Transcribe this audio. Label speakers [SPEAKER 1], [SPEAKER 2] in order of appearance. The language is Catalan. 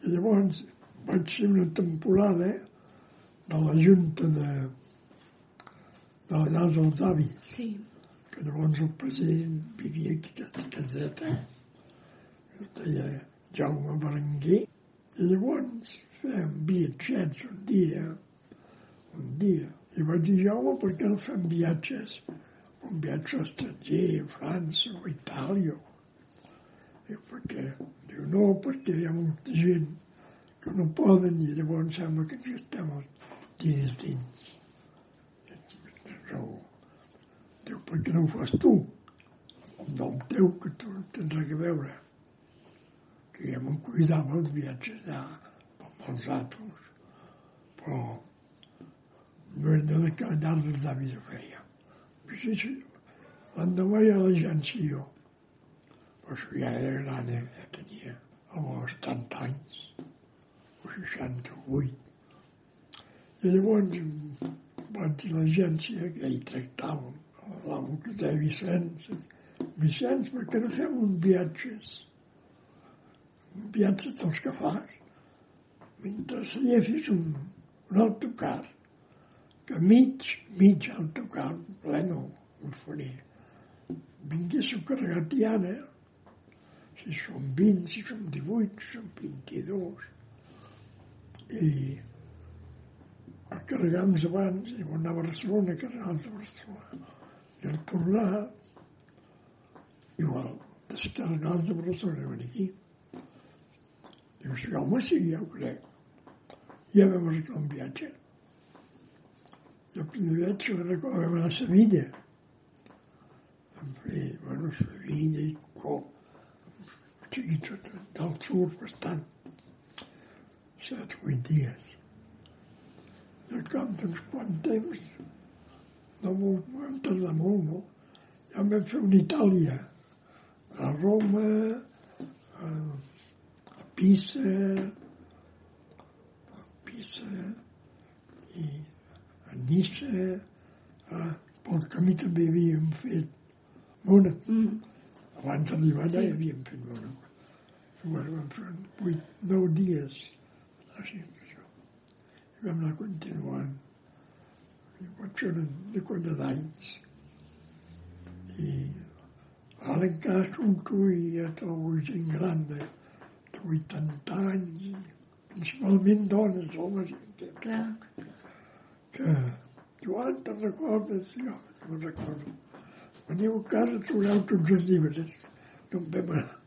[SPEAKER 1] I llavors vaig ser una temporada de la Junta de la llar dels avis.
[SPEAKER 2] Sí.
[SPEAKER 1] Que llavors el president vivia aquí a aquesta caseta, que es deia Jaume Berenguer, i llavors fèiem viatgets un dia, i vaig dir, Jaume, per què no fem viatges? Un viatge estranger, a França o a Itàlia. Diu, per què? Diu, no, perquè hi ha molta gent que no poden i llavors sembla que ens estem els diners dins. Diu, per què no ho fas tu? No el teu, que tu no tens res a veure. Que ja me'n cuidava els viatges allà amb els altres. Però no era de que allà els avis ho feia. Sí, l'endemà ja l'agència jo. Però això ja era gran, ja tenia els 70 anys, o 68. I llavors vaig dir a l'agència que hi tractàvem. L'amo que es deia Vicenç, per què no fem uns viatges? Un viatge dels que fas. M'interessaria fer un autocar, que mig autocar, pleno, ho faré. Vinguéssiu carregat diana, si som 20, si som 18, si som 22, i el carregàvem abans, i quan anava a Barcelona, carregàvem de Barcelona. I al tornar, igual, descarregàvem de Barcelona i venir aquí. Diu, sí, home, sí, ja ho crec. Ja vam arreglar un viatge. I el primer viatge me'n recordo que vam anar a Sevilla. Vam fer, Sevilla i Com. O sigui, tot del sud bastant. 7 o 8 dies. I al cap d'uns quants temps, no vam tardar molt, no? Ja vam fer una Itàlia. A Roma, a Pisa i a Niça, pel camí també havíem fet Mònaco. Abans d'arribar allà ja havíem fet Mònaco. Vam fer 8-9 dies. Així, això. I vam anar continuant. I vaig fer una quanta d'anys. I ara encara surto i ja trobo gent gran de 80 anys, principalment dones, homes, que Joan, te'n recordes? Jo me'n recordo. Veniu a casa, trobareu tots els llibres. No en vam anar.